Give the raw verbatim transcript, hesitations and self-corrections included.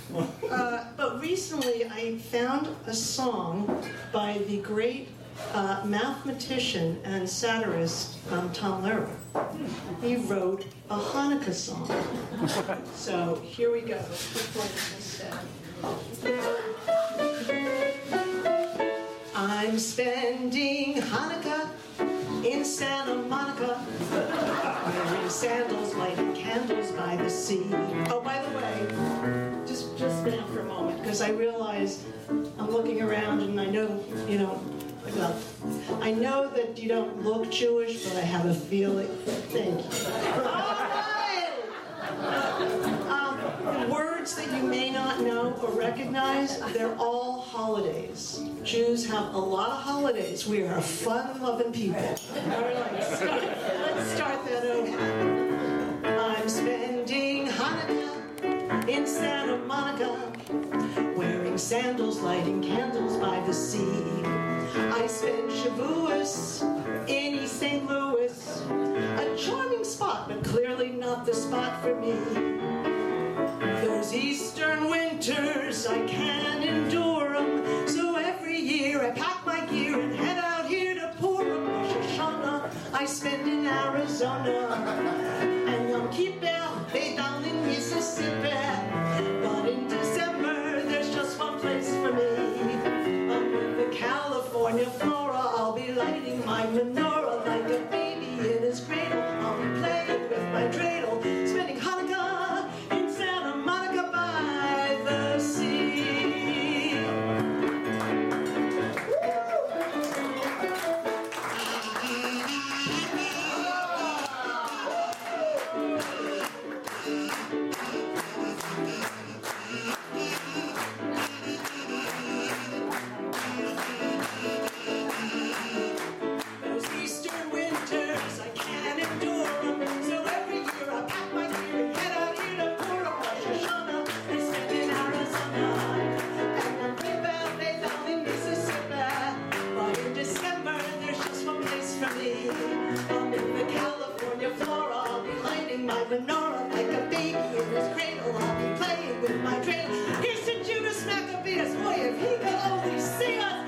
Uh, but recently I found a song by the great uh, mathematician and satirist um, Tom Lehrer. He wrote a Hanukkah song. So here we go. Let's record this instead. I'm spending Hanukkah in Santa Monica, wearing sandals, lighting candles by the sea. Oh, by the way, just just now for a moment, because I realize I'm looking around and I know, you know, well, I know that you don't look Jewish, but I have a feeling. Thank you. All right. Um, words that you may not know or recognize, they're all holidays. Jews have a lot of holidays. We are a fun-loving people. All right, let's start, let's start that over. I'm spending Hanukkah in Santa Monica, wearing sandals, lighting candles by the sea. I spend Shavuos in East Saint Louis, a charming spot, but clearly not the spot for me. Those eastern winters, I can't endure them, so every year I pack my gear and head out here to Purim. Rosh Hashanah I spend in Arizona, and Yom Kippur way down in Mississippi. But in December there's just one place for me. I'm in the California flora. I'll be lighting my menorah like a baby in his cradle. I'll be playing with my dreidel, spending Hanukkah in Santa Monica by the sea. Those eastern winters, I can't endure them, so every year I pack my gear and head out here to Purim. Rosh Hashanah I spend in Arizona, and I'm way down, way down in Mississippi. But in December there's just one place for me. I'm in the California flora. I'll be lighting my menorah like a baby in his cradle. I'll be playing with my dreidel. Here's to Judas Maccabeus. Boy, if he could only see us.